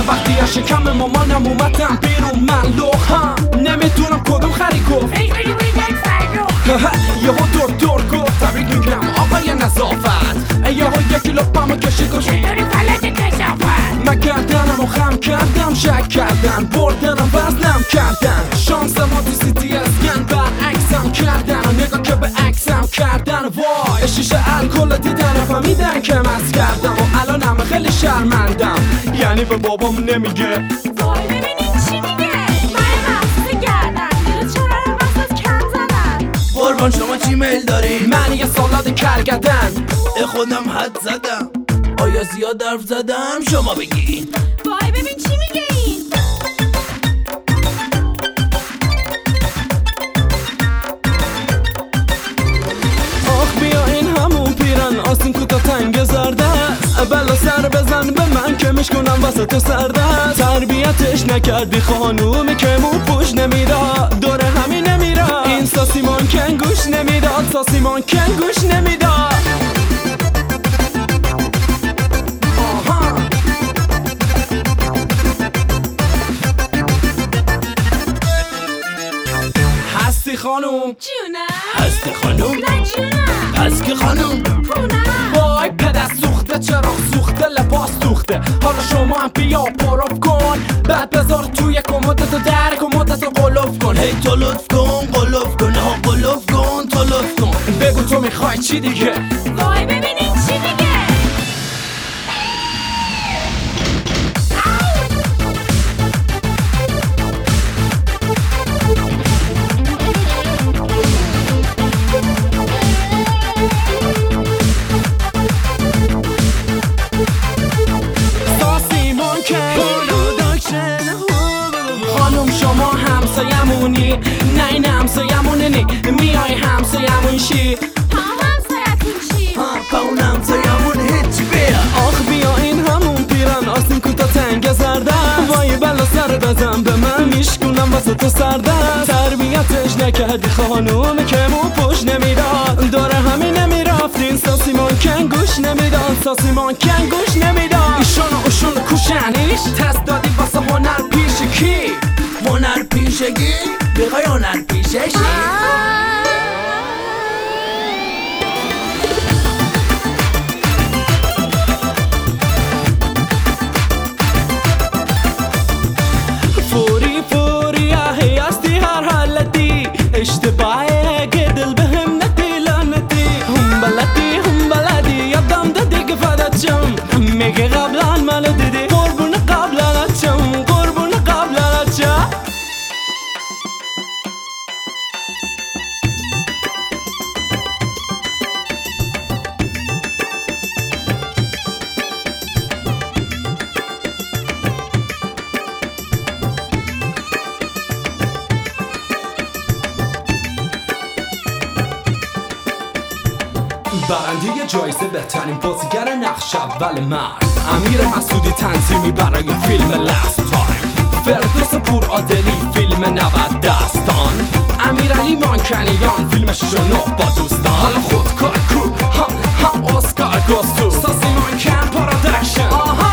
وقتی از شکم مامانم اومدم بیرون من لوخم نمیدونم کدوم خری گفت یهو دکتر گفت تبریک میگم آقای نظافت یهو یکی لپمو کشید و چطوری فلج کشافت من گردنمو خم کردم شک کردن بردنم وزنم کردن شانس ما تو سیتی اسکن برعکسم کردن و نگاه که به عکسم کردن وای شیشه الکل دیدن فهمیدن که مست کردم و الانم خیلی شرمندم یعنی به بابام نمیگه وای ببینین چی میگه من مغزه گردن دیرو چرا رو وسط کم زدن قربان شما چی میل داری؟ من یه سالاد کرگدن خودم حد زدم آیا زیاد حرف زدم؟ شما بگین وای ببین چی میگه این آخ بیا این همون پیرن آستین کوتا تنگ زرده بلا سر بزن به من که میشکنم وسط سرده تربیتش نکردی خانومی که مو پوش نمیداد دوره همین نمیراد این ساسیمان کنگوش نمیداد ساسیمان کنگوش نمیداد هستی خانوم جونم هستی خانوم نه جونم پس که خانوم پونم وای پدر سوخته چراغ سوخته لباس سوخته حالا شما هم بیا پروف کن بعد بذار توی کمدتو در کمدتو قلوف کن هی تو لطف کن قلوف کن ها قلوف کن تو لطف کن بگو تو میخوای چی دیگه وای ببینین چی میگه خانم شما همسایمونی نه این همسایمونه نی میای همسایمون شی همسایتون چی؟ با اون همسایمون هیچی بیا آخ بیا این همون پیرن آستین کوتا تنگ زرده وای بلا سر بزن به من میشکنم وسط سرده تربیتش نکردی خانومی که مو پوش نمیداد دوره همین نمیرفتین ساسیمان کنگوش نمیداد ساسیمان کنگوش نمیداد ایشون و اوشون کوشنیش تست دادی واسه هنر پیش کی هنر پیشگی بخوای هنر پیششی فوری فوری اهی هستی هر حالتی اشتباهی که دل بهم ندی لعنتی هم بلدی یادم دادی که فدات شم میگه قبلا منو دیدی قربون قبلا شم قربون قبلا شم برنده جایزه بهترین بازیگر نقش اول مرد امیر مسعودی تنظیمی برای فیلم لاست تایم فردوس پورعادلی فیلم 90 دستان امیرعلی مانکنیان فیلم 69 با دوستان حالا خودکار کو هم اسکار گستو ساسیمان کم پرودکشن